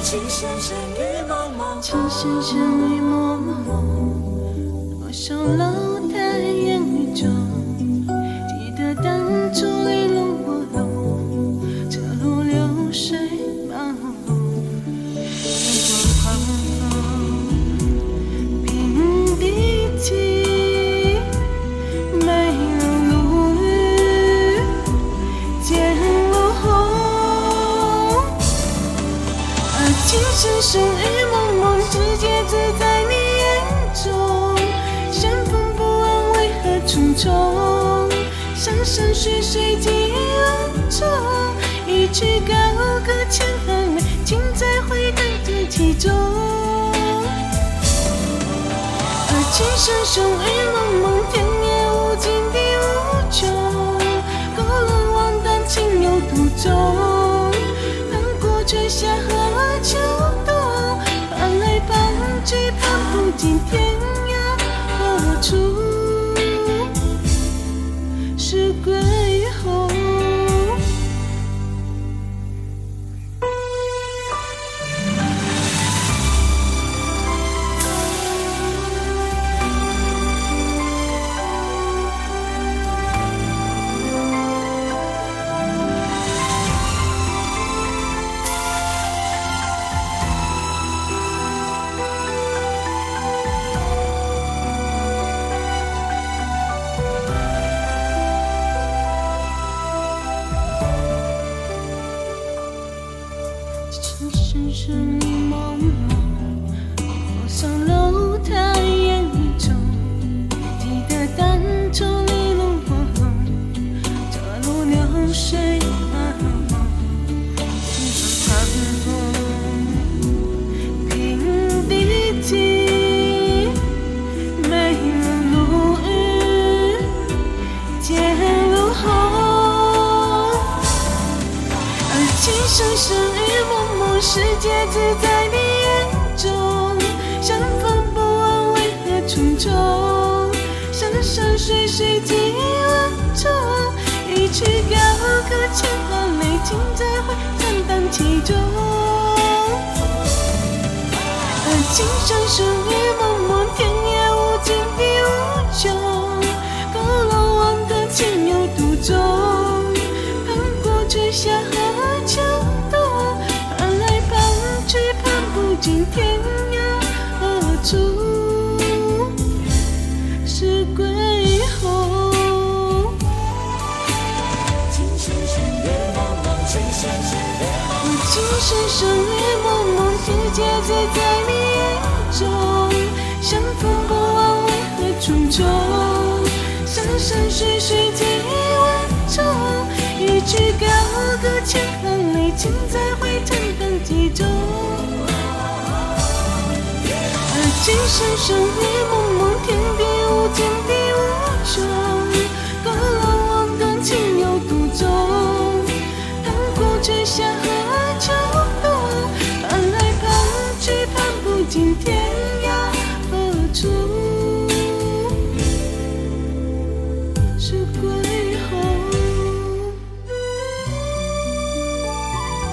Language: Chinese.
情深深雨蒙蒙， 情深深雨蒙蒙，多少楼台烟雨中，记得当初一路我路，这路流水茫茫，月光狂风，平地起，没有路雨，见路红。情深深雨蒙蒙，直接自在你眼中。山风不安，为何重重？山山水水几万重，一曲高歌千行泪，尽在回荡这其中。情深深雨蒙蒙，天也无尽地无穷，勾勒万端情有独钟。当过春夏和秋冬，盼来盼去盼不尽天涯何处是归后。情深深雨蒙蒙，多少楼台烟雨中，记得当初一路我，这路流水茫茫，几番寒风，平地起，没了路雨，见路红。情深深雨蒙蒙，世界自在你眼中。山风不安，为何重重？山山水水几万重，一曲高歌千行泪，尽在回荡荡其中。情深深雨蒙蒙，天也无尽地无穷，勾勒万端情有独钟。盼过春夏和秋冬，盼来盼去盼不尽天涯何处是归后。 情深深雨蒙蒙，情深深雨蒙蒙， 情深深雨蒙蒙，世界自在你眼中。山风不安，为何重重？山山水水几万重，一曲高歌千行泪，尽在回荡荡其中。情深深雨蒙蒙，天地无尽地无穷，勾勒万端情有独钟。盼过春夏和秋冬，盼来盼去盼不尽天涯何处是归